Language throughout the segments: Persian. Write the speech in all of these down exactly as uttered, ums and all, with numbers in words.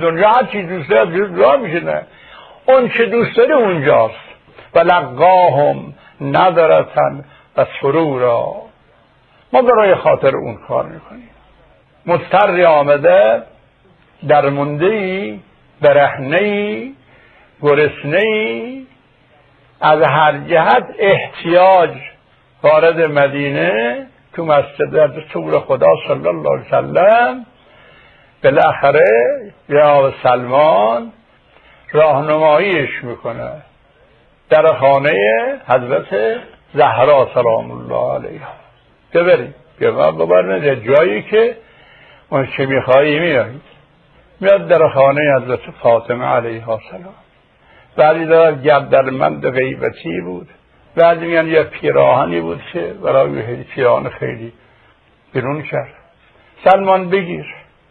دنیا هر چی دوست داری راه میشه. نه اون چه دوست داری اونجاست. و لقاهم نظرتن و سرورا. ما برای خاطر اون کار میکنیم. مضطری آمده، درمانده‌ای، برهنه‌ای، گرسنه‌ای، از هر جهت احتیاج وارد مدینه تو مسجد رسول خدا صلی الله علیه وسلم. بالاخره جناب سلمان راهنماییش میکنه در خانه حضرت زهرا سلام الله علیها. ببرید ببرید جایی که اون چه میخوایی میاد. میاد در خانه حضرت فاطمه علیها سلام. بعدی دار گردرمند غیبتی بود. بعدی میان یه پیراهنی بود که برای پیراهن خیلی بیرون کرد. سلمان بگیر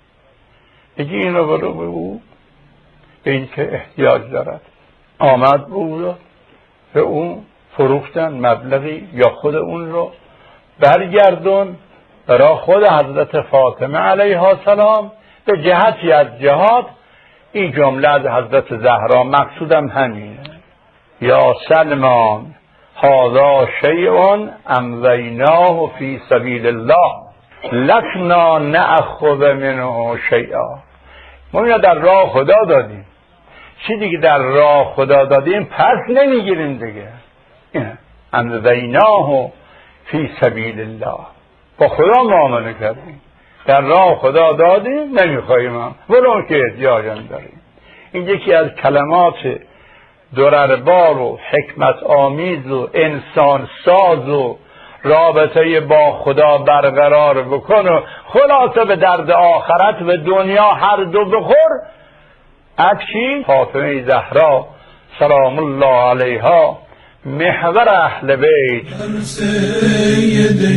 بگی اینو برو به او، به این که احتیاج دارد. آمد بود به اون فروختن مبلغی، یا خود اون رو برگردون برای خود حضرت فاطمه علیها السلام به جهتی از جهات. این جمله از حضرت زهرا مقصودم همینه: یا سلمان هذا شیء امضیناه فی سبیل الله لکنا نأخذ منه شیئا. ما اینو در راه خدا دادیم، چی دیگه در راه خدا دادیم پس نمیگیریم دیگه. اینه امضیناه فی سبیل الله، با خدا معامله کردیم، در راه خدا دادیم، نمیخواییم هم ولو که احتیاجم داریم. این یکی از کلمات درربار و حکمت آمیز و انسان ساز و رابطه با خدا برقرار بکن و خلاصه به درد آخرت و دنیا هر دو بخور. اکشی فاطمه زهرا سلام الله علیها محور اهل بیت، سیده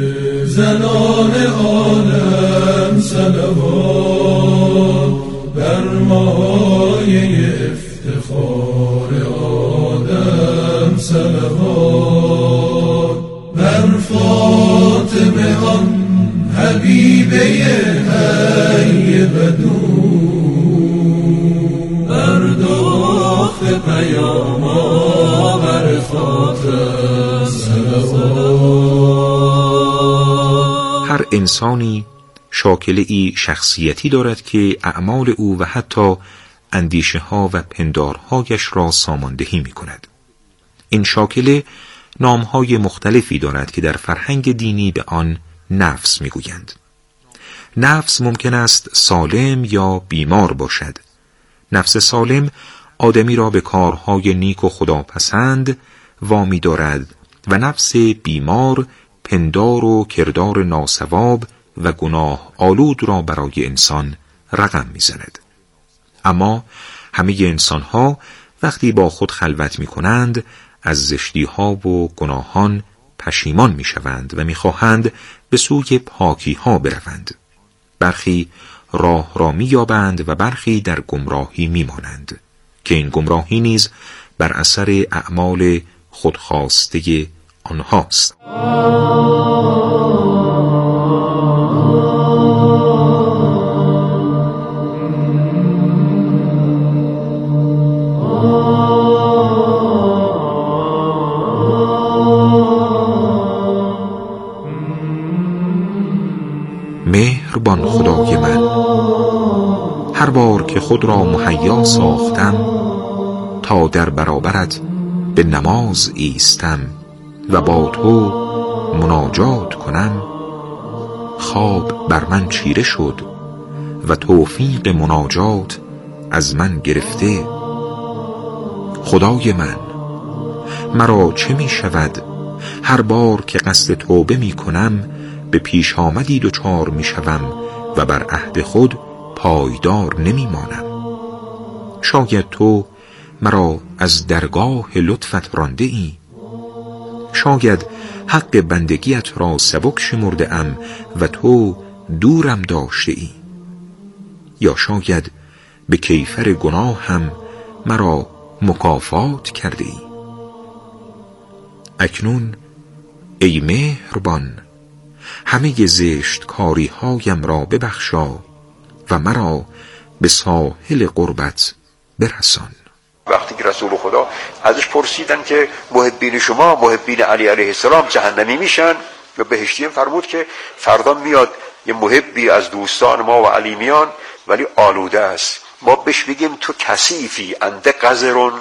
زنان عالم صلوات بر مایه افتخار آدم صلوات بر فاطمه آن حبیبه حی بدون بر داخت پیام آور خاطر صلوات. هر انسانی شاکله ای شخصیتی دارد که اعمال او و حتی اندیشه ها و پندارهایش را ساماندهی می کند. این شاکله نامهای مختلفی دارد که در فرهنگ دینی به آن نفس می گویند. نفس ممکن است سالم یا بیمار باشد. نفس سالم آدمی را به کارهای نیک و خداپسند وامی دارد و نفس بیمار پندار و کردار ناسواب و گناه آلود را برای انسان رقم می‌زند. اما همه انسان‌ها وقتی با خود خلوت می‌کنند از زشتی‌ها و گناهان پشیمان می‌شوند و می‌خواهند به سوی پاکی‌ها بروند. برخی راه را می‌یابند و برخی در گمراهی می‌مانند که این گمراهی نیز بر اثر اعمال خودخواسته آنهاست. مهربان خدای من، هر بار که خود را مهیا ساختم تا در برابرت به نماز ایستم و با تو مناجات کنم، خواب بر من چیره شد و توفیق مناجات از من گرفته. خدای من، مرا چه می شود هر بار که قصد توبه می کنم به پیش آمدی دچار می شوم و بر عهد خود پایدار نمی مانم. شاید تو مرا از درگاه لطفت رانده ای، شاید حق بندگیت را سبک شمرده ام و تو دورم داشته ای، یا شاید به کیفر گناه هم مرا مکافات کرده ای. اکنون ای مهربان، همه زشت کاری هایم را ببخشا و مرا به ساحل قربت برسان. وقتی که رسول خدا ازش پرسیدن که محبین شما، محبین علی علیه السلام جهنمی میشن و بهشتی، فرمود که فردا میاد یه محبی از دوستان ما و علی میان ولی آلوده است، ما بهش بگیم تو کثیفی انده قذرون،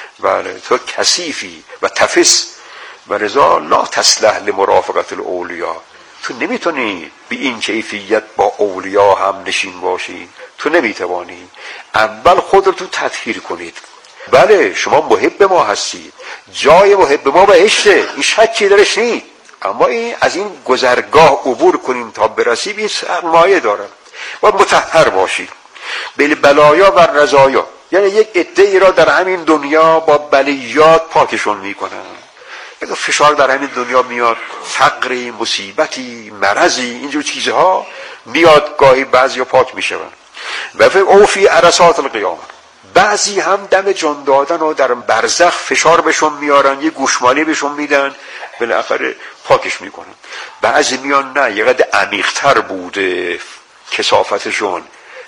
بله تو کثیفی و تفس و رضا لا تصلح لمرافقت الاولیا، تو نمیتونی به این کیفیت با اولیا هم نشین باشی، تو نمیتوانی. اول خود رو تو تطهیر کنید. بله شما محب ما هستید، جای محب ما بهشته، این شکی درش نیست، اما این از این گذرگاه عبور کنیم تا برسیم این سرمایه داره. و مطهر باشید بالبلایا و رضایا، یعنی یک عده‌ای را در همین دنیا با بلیات پاکشون میکنن. اگه فشار در همین دنیا میاد، فقری، مصیبتی، مرضی، اینجور چیزها میاد، گاهی بعضی ها پاک میشون. و فی اوفی عرصات القیامه، بعضی هم دم جان دادن و در برزخ فشار بهشون میارن، یه گوشمالی بهشون میدن، بالاخره پاکش میکنن. بعضی میان نه، یه قدر عمیق‌تر بوده کثافتشون،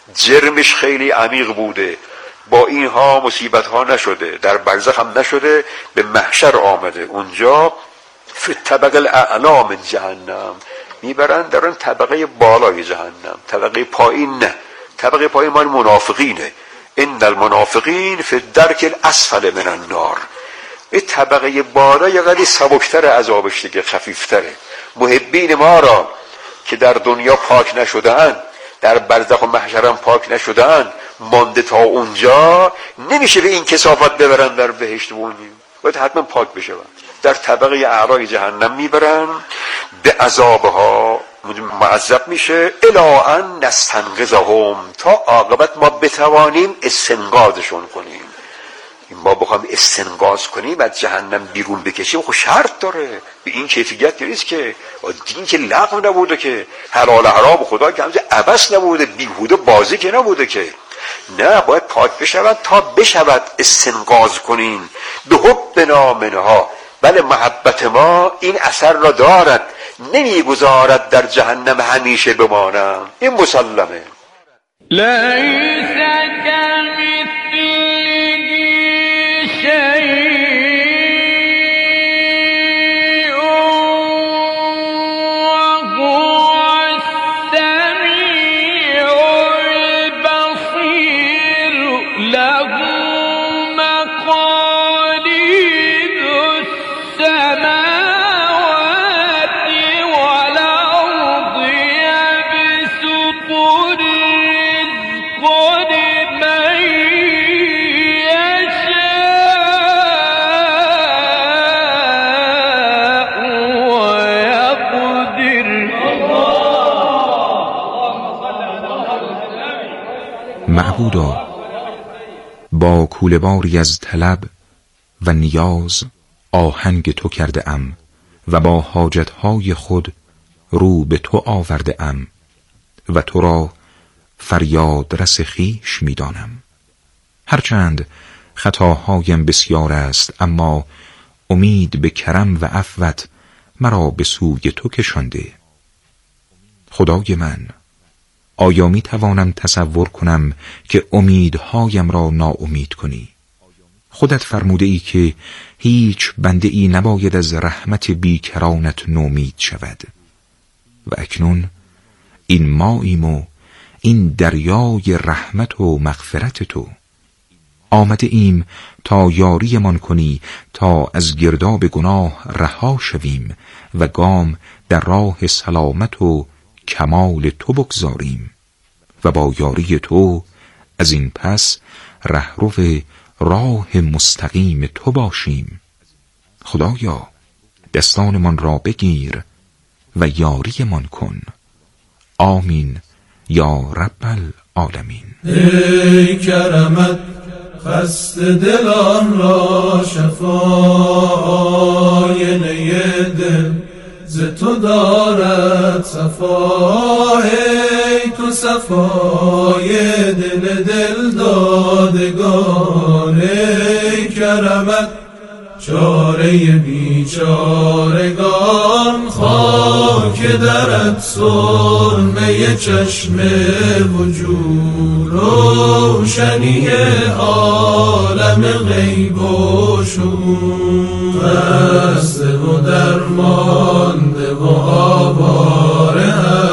جرمش خیلی عمیق بوده، با اینها مصیبت ها نشده، در برزخ هم نشده، به محشر آمده، اونجا فی الطبق الاعلا من جهنم میبرن در اون طبقه بالای جهنم، طبقه پایین نه، طبقه پایین مال منافقینه، ان المنافقین فی الدرک الاسفل من النار. این طبقه بالا یه قدری سبکتر عذابش دیگه، خفیفتره. محبین ما را که در دنیا پاک نشده‌اند، در برزخ و محشر هم پاک نشده‌اند، مانده تا اونجا، نمیشه به این کثافت ببرن در بهشت بونیم، باید حتما پاک بشن. در طبقه اعلای جهنم میبرن، به عذابها معذب میشه، الا ان نستنقذهم، تا عاقبت ما بتوانیم استنقاذشون کنیم. ما بخوام استنقاذ کنیم از جهنم بیرون بکشیم، خب شرط داره، به این کیفیت نیست که دین که لغو نبوده، که حلال حرام خدا که همزه عبث نبوده، بیهوده بازی که نبوده که، نه باید پاک بشود تا بشود استنقاذ کنین. به حبنا منها، بله محبت ما این اثر را دارد، نمیگذارد در جهنم همیشه بمانم، این مسلمه. لیس کمثله شیء وهو السمیع البصیر، له مقالید السماوات والارض، یبسط الرزق لمن یشاء ویقدر. معبودا، با کوله‌باری از طلب و نیاز آهنگ تو کرده ام و با حاجتهای خود رو به تو آورده ام و تو را فریاد رس خویش می دانم. هرچند خطاهایم بسیار است، اما امید به کرم و عفوت مرا به سوی تو کشانده. خدای من، آیا می توانم تصور کنم که امیدهایم را ناامید کنی؟ خودت فرموده ای که هیچ بنده ای نباید از رحمت بیکرانت نومید شود، و اکنون این ماییم و این دریای رحمت و مغفرت تو. آمده ایم تا یاریمان کنی تا از گرداب گناه رها شویم و گام در راه سلامت و کمال تو بگذاریم و با یاری تو از این پس رهرو راه مستقیم تو باشیم. خدایا، دستانمان را بگیر و یاریمان کن. آمین یا رب العالمین. ای کرمت خسته دلان را شفا، آینه دل ز تو دارد صفا، ای تو صفای دل دل دادگان. ای کرمت چاره بیچارگان، خاک درت سرمه چشم وجود، روشنی عالم غیب و شهود، خسته و درمانده و آواره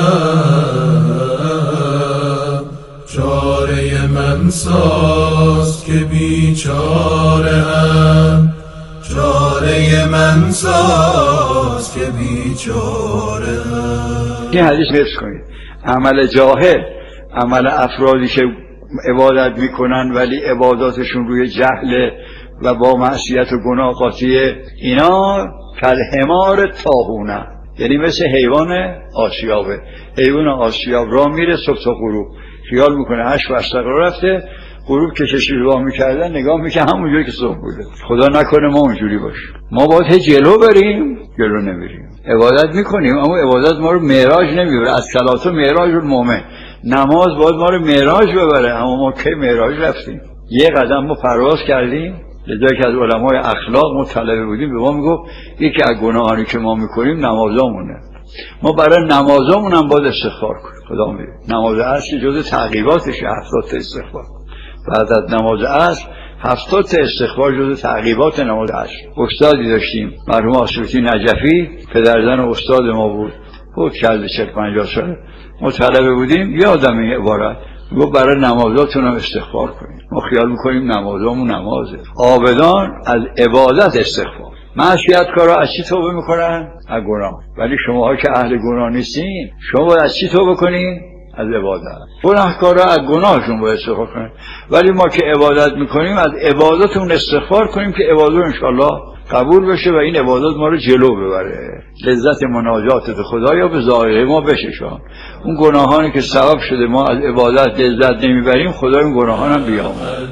هم، چاره من ساز که بیچاره هم، چاره من ساز که بیچاره هم. این حدیث حفظ کنید. عمل جاهل، عمل افرادی که عبادت میکنن ولی عباداتشون روی جهل و با معصیت و گناه قاطیه، اینا کالحمار طاحونه، یعنی مثل حیوان آسیابه. حیوان آسیاب راه میره صبح تا غروب، خیال میکنه هشت و استقرار رفته، غروب که چشم راه میکردن نگاه میکنه همونجوری که صبح بوده. خدا نکنه ما اونجوری باشیم. ما باید هی جلو بریم، جلو نمیریم. عبادت میکنیم اما عبادت ما رو معراج نمیبره. از صلات و معراج المؤمن، نماز باید ما رو معراج ببره، اما ما کی معراج رفتیم؟ یه قدم ما پرواز کردیم. لذا که از علمای اخلاق مطلع بودیم به ما میگفت یکی از گناهانی که ما میکنیم نمازامونه. ما برای نمازامون هم باید استغفار کنیم. خدا میگه نماز عصر جزء تعقیباتشه، هفتاد تا استغفار. بعد از نماز عصر هفتاد تا استغفار جزء تعقیبات نماز عصر. استادی داشتیم مرحوم آصفی نجفی، پدرزن استاد ما بود، فوت کرده چهل پنجاه ساله. ما طلبه بودیم، یادم این عبارت گفت برای نمازاتون هم استغفار کنیم. ما خیال میکنیم نمازامون نمازه. عابدان از عبادت استغفار. معصیتکارا از چی توبه میکنن؟ از گناه. ولی شماها که اهل گناه نیستین، شما باید از چی توبه کنین؟ از عبادت. گناهکارا از گناهشون باید استغفار کنن. ولی ما که عبادت میکنیم از عبادتمون استغفار کنیم که عبادت انشالله قبول بشه و این عبادت ما رو جلو ببره. لذت مناجات خدایا به ظاهر ما بششان. اون گناهانی که سبب شده ما از عبادت لذت نمیبریم، خدا این گناهان هم بیامرزه.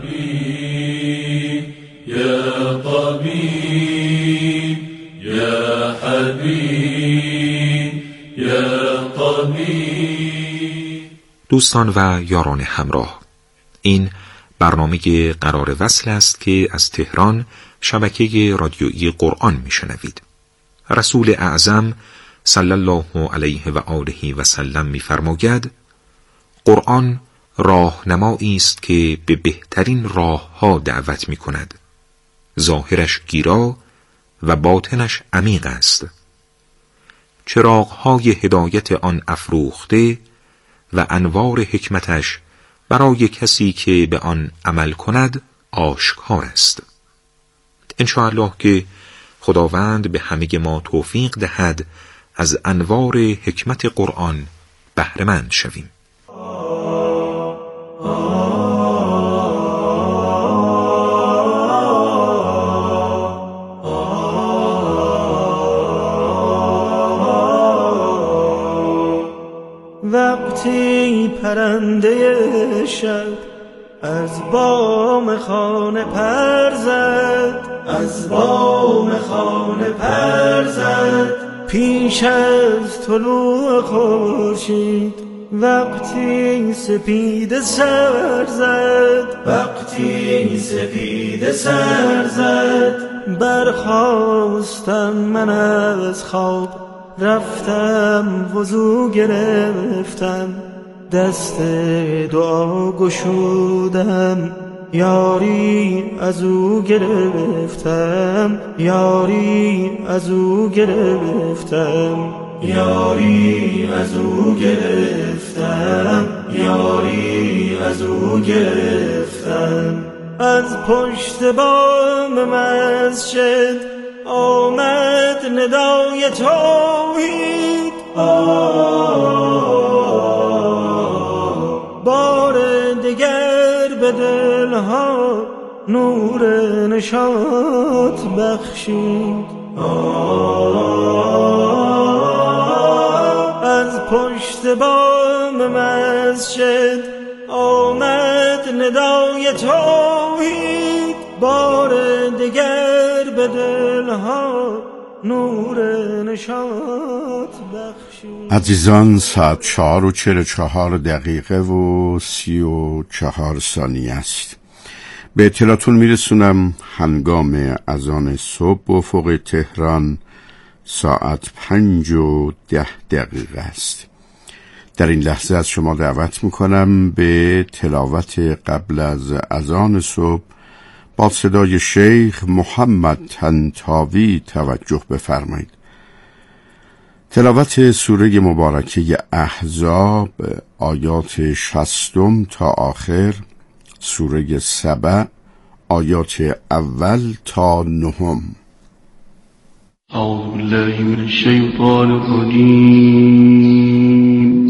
یا طبیب یا حبیب یا طبیب. دوستان و یاران همراه، این برنامه قرار وصل است که از تهران شبکه رادیویی قرآن میشنوید. رسول اعظم صلی الله علیه و آله و سلم می‌فرماید قرآن راهنمایی است که به بهترین راه‌ها دعوت می‌کند. ظاهرش گیرا و باطنش عمیق است. چراغ‌های هدایت آن افروخته و انوار حکمتش برای کسی که به آن عمل کند آشکار است. انشاءالله که خداوند به همه ما توفیق دهد از انوار حکمت قرآن بهره مند شویم. وقتی پرنده شب از بام خانه پر زد، از بام خانه پر زد، پیش از طلوع خورشید وقتی سپید سر زد، وقتی سپید سر زد، برخاستم من از خواب، رفتم وضو گرفتم، دست دعا گشودم، یاری از او گرفتم، یاری از او گرفتم، یاری از او گرفتم، یاری از او گرفتم. از پشت بام مسجد آمد ندای توحید، بار دیگر به دلها نور نشاط بخشید. از پشت بام مسجد آمد ندای توحید، بار دیگر به دلها نور نشاط بخشید. عزیزان، ساعت چهار و چهل و چهار دقیقه و سی و چهار ثانیه است. به اطلاعتون میرسونم هنگام اذان صبح افق تهران ساعت پنج و ده دقیقه است. در این لحظه از شما دعوت میکنم به تلاوت قبل از اذان صبح با صدای شیخ محمد طنطاوی توجه بفرمایید. تلاوت سوره مبارکه احزاب آیات شصتم تا آخر، سوره سبع آیات اول تا نهم. اعوذ بالله من الشیطان الرجیم.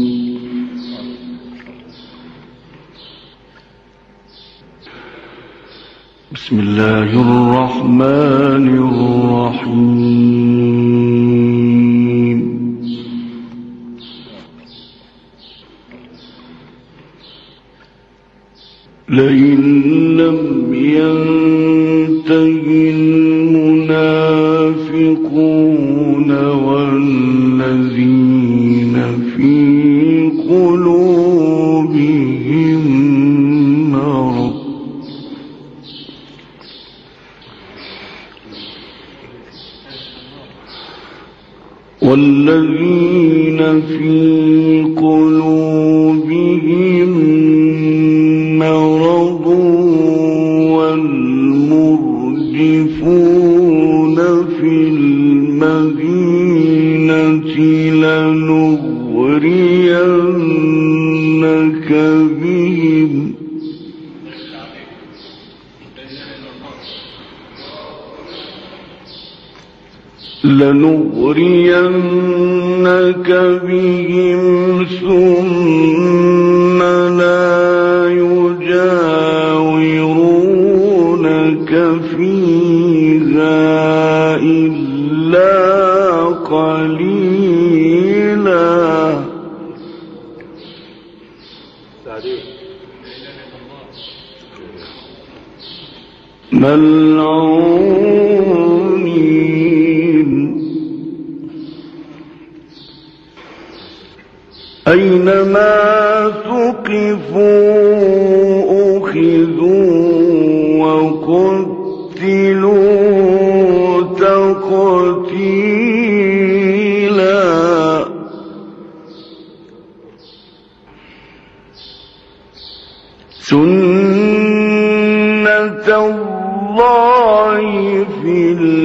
بسم الله الرحمن الرحیم. لئن لم ينتهي المنافقون والذين في قلوبهم مرض والذين في قلوبهم مرض والمرجفون في المدينة لنغرينك بهم لنغرينك بهم ثم لا يجاورونك فيها إلا قليلا ملعونين أينما ثقفوا أخذوا وقتلوا تقتيلا سنة الله في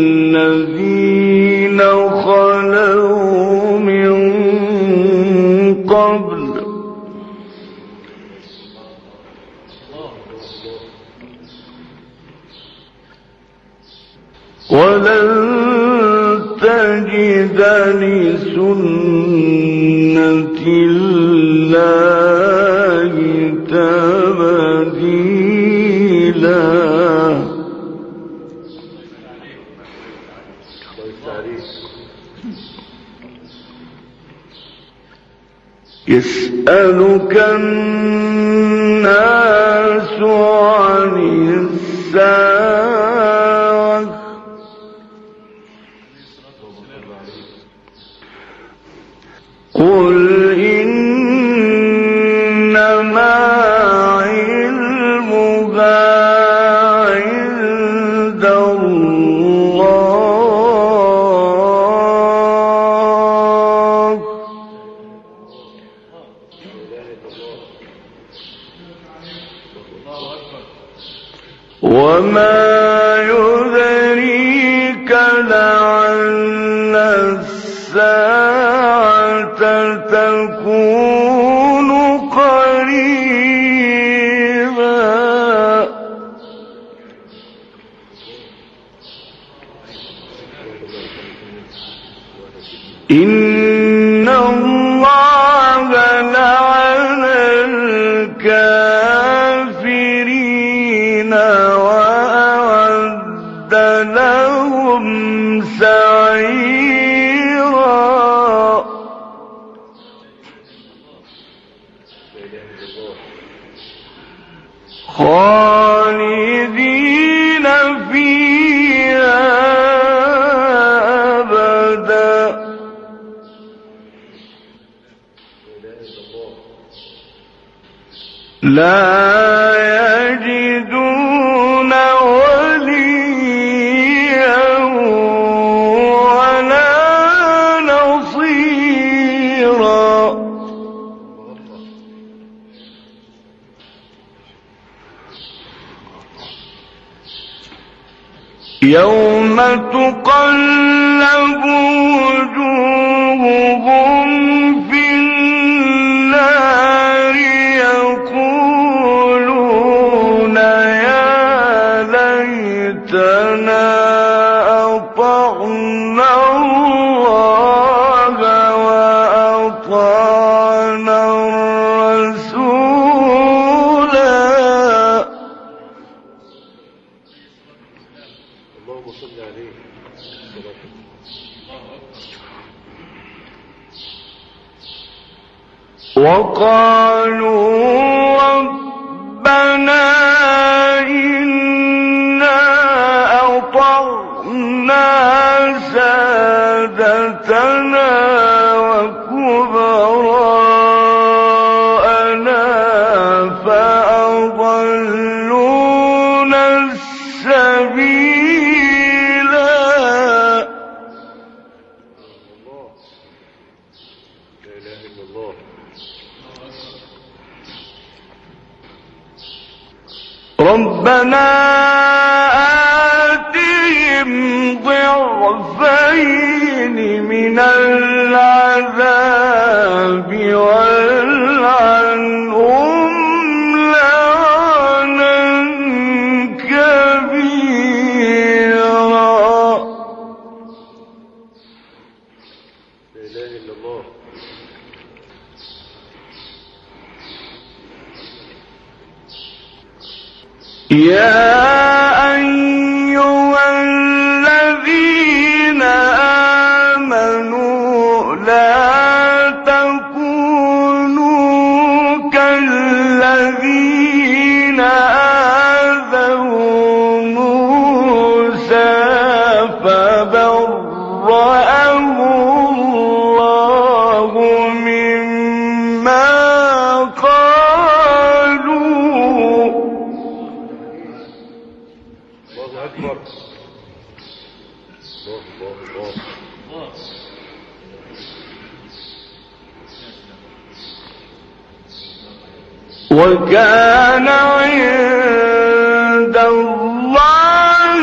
الذين خلوا من قبل ولن تجد لسنة الله تبديلا. يسألك الناس عن الساعة قل إنما علمها عند الله وما يدريك لعل الساعة تكون قريبا. إن الله لعن الكافرين وأعد لهم سعيرا. خالدين فيها أبدا لا يجدون يوم تقلب وجوههم في النار يقولون يا ليتنا أطعنا الله وأطعنا الرسولا. اللهم صل عليه. وقالوا ربنا إنا أطعنا سادتنا وكبراءنا فأضلونا السبيلا. لا إله إلا الله. ربنا آتهم ضعفين من العذاب والعنهم لعنا كبيرا. لا إله إلا الله. يا أيها الذين آمنوا لا تكونوا كالذين آذوا موسى فبرأه الله مما قالوا. الله أكبر. الله الله الله. وكان عند الله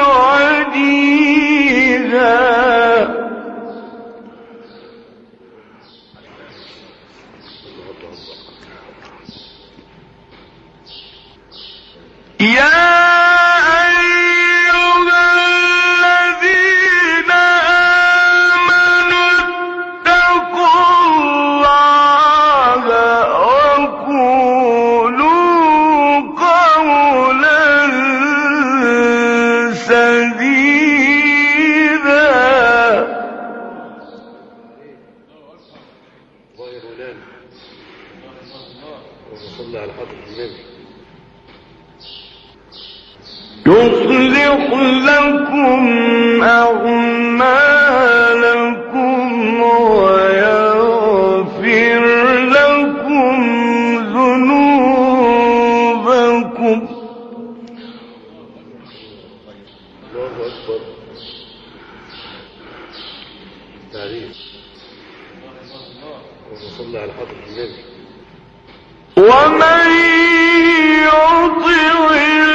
وجيها. يا يصلح لكم أعمالكم ويغفر لكم ذنوبكم. الله أكبر. تعريف. وصلى على حضرة النبي. ومن يطع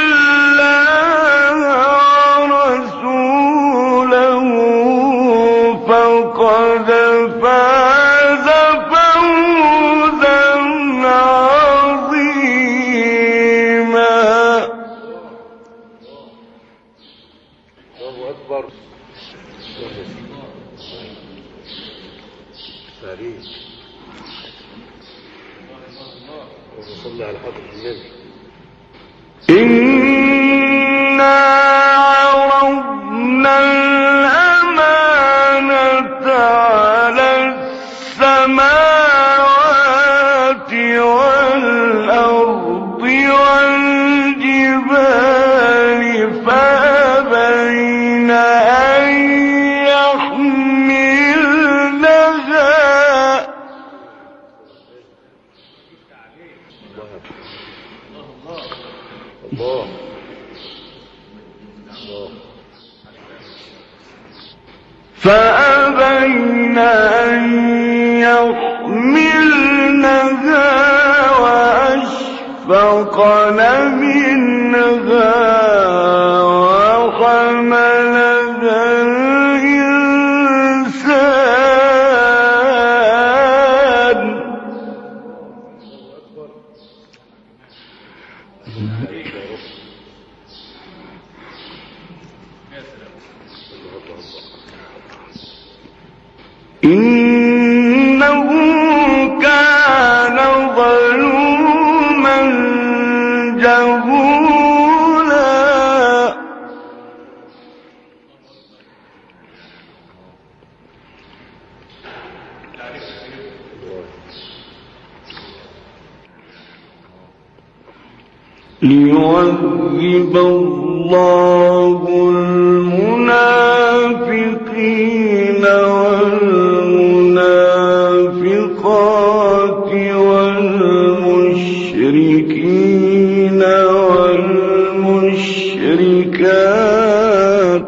فقد فاز فوزا عظيما. الله أكبر. تاريخ. وصلى على حضرة النبي. إنا عرضنا الأمانة على السماوات والأرض والجبال فأبين أن يحملنها. الله فأبين أن يحملنها وأشفقن منها وحملها إنه كان ظلوما جهولا ليعذب الله المنافقين والمنافقات والمشركين والمشركات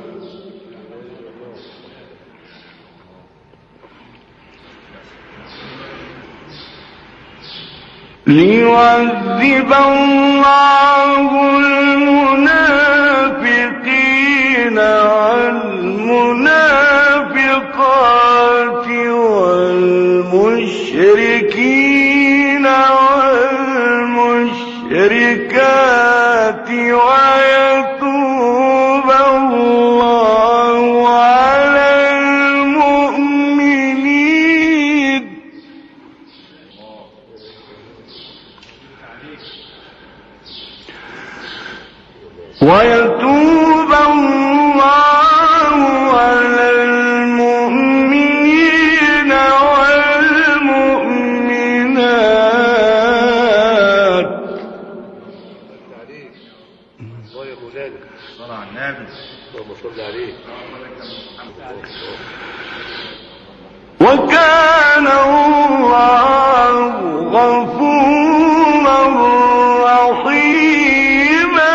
ليعذب الله المنافقين والمنافقات والمشركين والمشركات ويتوب الله على المؤمنين ويتوب الله على المؤمنين والمؤمنات. الله يا مولانا صل على النبي اللهم صل عليه. وكان الله غفورا رحيما.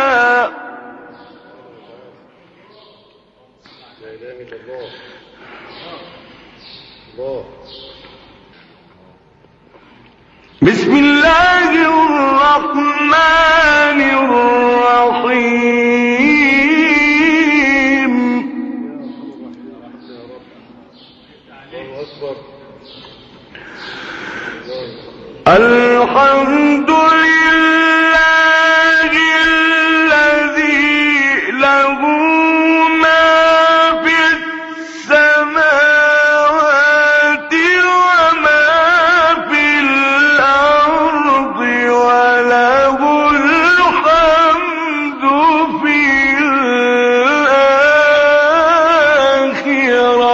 لا اله الا الله. الله. بسم الله الرحمن الرحيم. الحمد لله الذي له ما في السماوات وما في الأرض وله الحمد في الآخرة.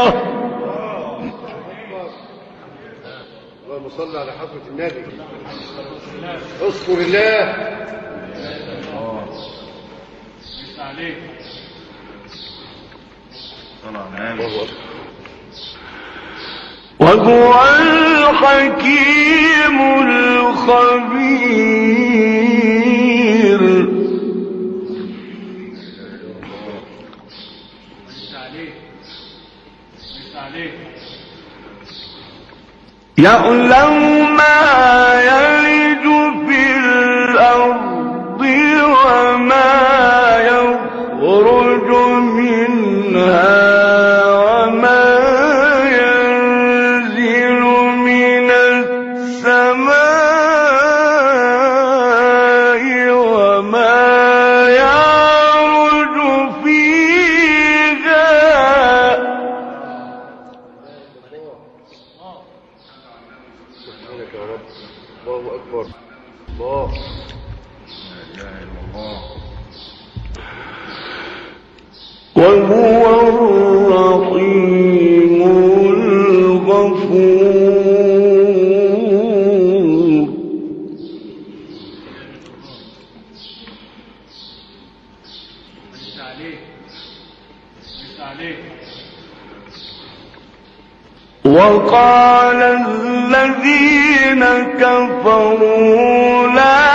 اللهم صل على حضرة النبي. اذكر الله. وهو الحكيم الخبير. يعلم ما يلج في الأرض وما يخرج منها وما ينزل من السماء وما يعرج فيها. سبحانك يا رب. الله اكبر. الله. لا اله الا الله. وهو الرحيم الغفور. وقال الذين كفروا لا